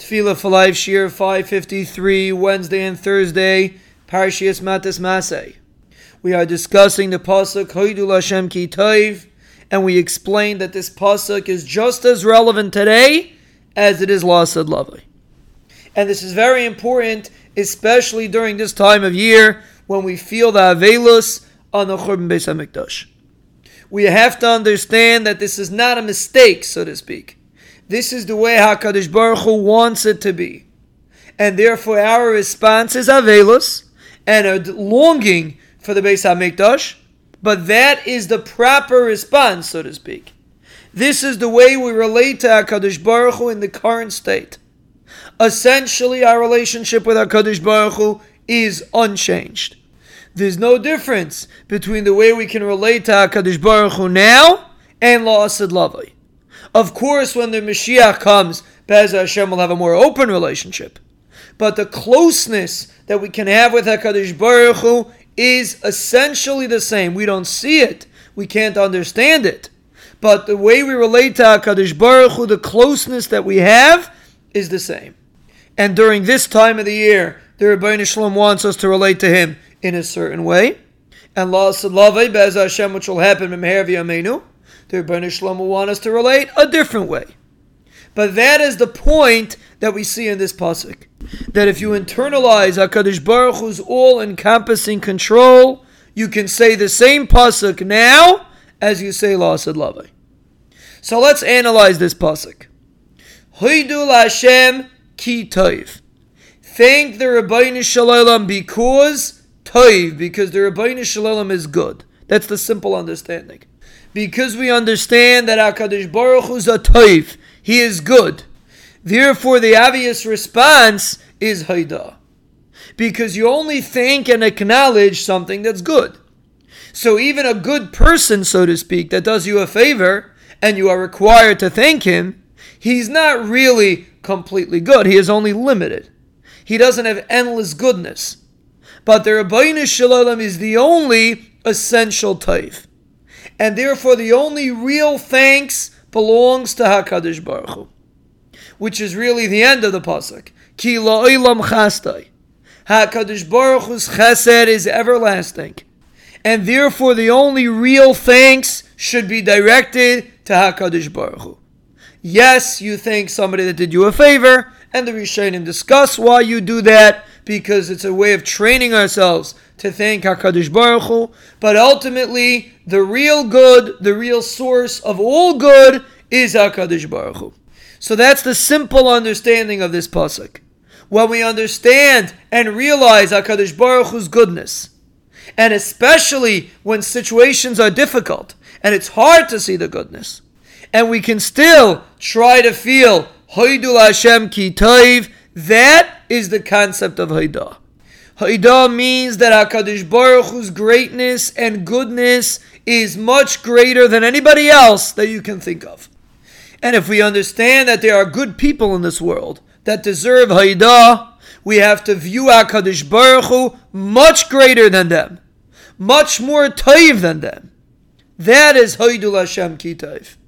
Tefillah for Life, Shir 553, Wednesday and Thursday, Parshiyas Matas Masei. We are discussing the pasuk Hoidul Hashem Ki Tov, and we explained that this pasuk is just as relevant today as it is Lasad Lavai. And this is very important, especially during this time of year when we feel the Avelus on the Churban Beis HaMikdash. We have to understand that this is not a mistake, so to speak. This is the way HaKadosh Baruch Hu wants it to be. And therefore our response is Avelus and a longing for the Beis HaMikdash, but that is the proper response, so to speak. This is the way we relate to HaKadosh Baruch Hu in the current state. Essentially, our relationship with HaKadosh Baruch Hu is unchanged. There's no difference between the way we can relate to HaKadosh Baruch Hu now and La'asad Lavai. Of course, when the Mashiach comes, Be'ez Hashem will have a more open relationship. But the closeness that we can have with HaKadosh Baruch Hu is essentially the same. We don't see it. We can't understand it. But the way we relate to HaKadosh Baruch Hu, the closeness that we have, is the same. And during this time of the year, the Rebbeinu Shalom wants us to relate to Him in a certain way. And La'asad Lavai, Be'ez Hashem, which will happen Meher V'Yameinu, the Rebbeinu Shalom will want us to relate a different way. But that is the point that we see in this pasuk. That if you internalize HaKadosh Baruch Hu's all-encompassing control, you can say the same pasuk now as you say La'asad Lavai. So let's analyze this pasuk. Hoidul Hashem Ki Tov. Thank the Rebbeinu Shalom because the Rebbeinu Shalom is good. That's the simple understanding. Because we understand that HaKadosh Baruch Hu is a Tov. He is good. Therefore, the obvious response is Haidah. Because you only thank and acknowledge something that's good. So even a good person, so to speak, that does you a favor, and you are required to thank him, he's not really completely good. He is only limited. He doesn't have endless goodness. But the Rebbeinu Shalom is the only essential Tov. And therefore the only real thanks belongs to HaKadosh Baruch Hu, which is really the end of the pasuk. Ki la'olam chastai. HaKadosh Baruch Hu's chesed is everlasting. And therefore the only real thanks should be directed to HaKadosh Baruch Hu. Yes, you thank somebody that did you a favor, and the Rishonim discuss why you do that, because it's a way of training ourselves to thank HaKadosh Baruch Hu. But ultimately, the real good, the real source of all good is HaKadosh Baruch Hu. So that's the simple understanding of this pasuk. When we understand and realize HaKadosh Baruch Hu's goodness, and especially when situations are difficult, and it's hard to see the goodness, and we can still try to feel Hoidul Hashem Ki Tov, that is the concept of Haidah. Haidah means that HaKadosh Baruch Hu's greatness and goodness is much greater than anybody else that you can think of. And if we understand that there are good people in this world that deserve Haidah, we have to view HaKadosh Baruch Hu much greater than them, much more Tov than them. That is Hoidul Hashem Ki Tov.